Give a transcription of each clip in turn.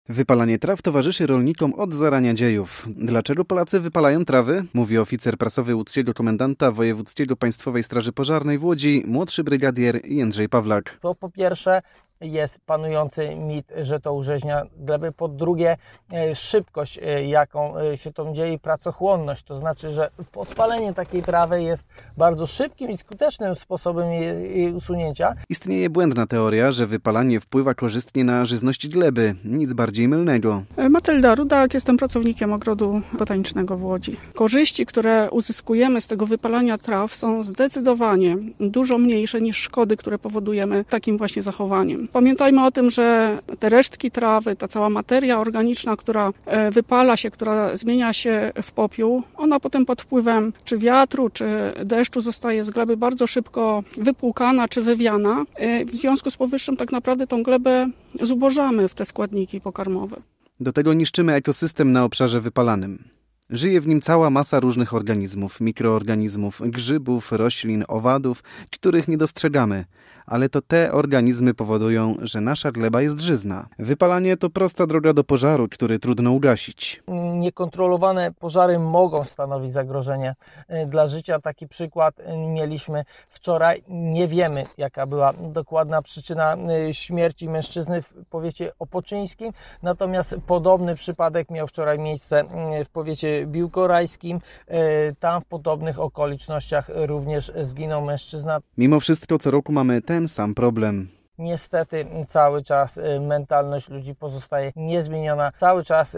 Wypalanie traw towarzyszy rolnikom od zarania dziejów. Dlaczego Polacy wypalają trawy? Mówi oficer prasowy łódzkiego komendanta wojewódzkiego Państwowej Straży Pożarnej w Łodzi, młodszy brygadier Jędrzej Pawlak. To po pierwsze jest panujący mit, że to urzeźnia gleby. Po drugie szybkość, jaką się to dzieje, i pracochłonność. To znaczy, że podpalenie takiej trawy jest bardzo szybkim i skutecznym sposobem jej usunięcia. Istnieje błędna teoria, że wypalanie wpływa korzystnie na żyzność gleby. Nic bardziej mylnego. Matylda Rudak, jestem pracownikiem ogrodu botanicznego w Łodzi. Korzyści, które uzyskujemy z tego wypalania traw, są zdecydowanie dużo mniejsze niż szkody, które powodujemy takim właśnie zachowaniem. Pamiętajmy o tym, że te resztki trawy, ta cała materia organiczna, która wypala się, która zmienia się w popiół, ona potem pod wpływem czy wiatru, czy deszczu zostaje z gleby bardzo szybko wypłukana czy wywiana. W związku z powyższym tak naprawdę tą glebę zubożamy w te składniki pokarmowe. Do tego niszczymy ekosystem na obszarze wypalanym. Żyje w nim cała masa różnych organizmów, mikroorganizmów, grzybów, roślin, owadów, których nie dostrzegamy. Ale to te organizmy powodują, że nasza gleba jest żyzna. Wypalanie to prosta droga do pożaru, który trudno ugasić. Niekontrolowane pożary mogą stanowić zagrożenie dla życia. Taki przykład mieliśmy wczoraj. Nie wiemy, jaka była dokładna przyczyna śmierci mężczyzny w powiecie opoczyńskim. Natomiast podobny przypadek miał wczoraj miejsce w powiecie biłgorajskim. Tam w podobnych okolicznościach również zginął mężczyzna. Mimo wszystko co roku mamy ten sam problem. Niestety cały czas mentalność ludzi pozostaje niezmieniona. Cały czas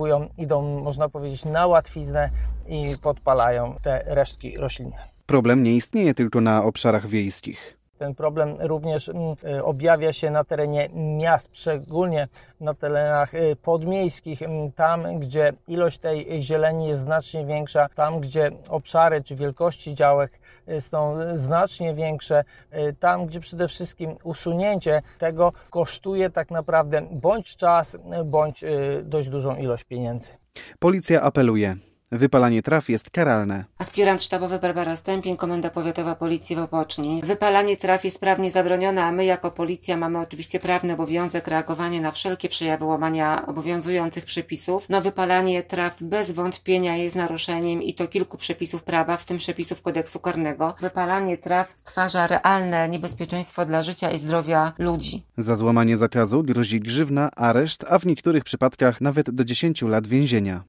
idą, można powiedzieć, na łatwiznę i podpalają te resztki roślinne. Problem nie istnieje tylko na obszarach wiejskich. Ten problem również objawia się na terenie miast, szczególnie na terenach podmiejskich, tam gdzie ilość tej zieleni jest znacznie większa, tam gdzie obszary czy wielkości działek są znacznie większe, tam gdzie przede wszystkim usunięcie tego kosztuje tak naprawdę bądź czas, bądź dość dużą ilość pieniędzy. Policja apeluje. Wypalanie traw jest karalne. Aspirant sztabowy Barbara Stępień, Komenda Powiatowa Policji w Opoczni. Wypalanie traw jest prawnie zabronione, a my jako policja mamy oczywiście prawny obowiązek reagowania na wszelkie przejawy łamania obowiązujących przepisów. Wypalanie traw bez wątpienia jest naruszeniem i to kilku przepisów prawa, w tym przepisów kodeksu karnego. Wypalanie traw stwarza realne niebezpieczeństwo dla życia i zdrowia ludzi. Za złamanie zakazu grozi grzywna, areszt, a w niektórych przypadkach nawet do 10 lat więzienia.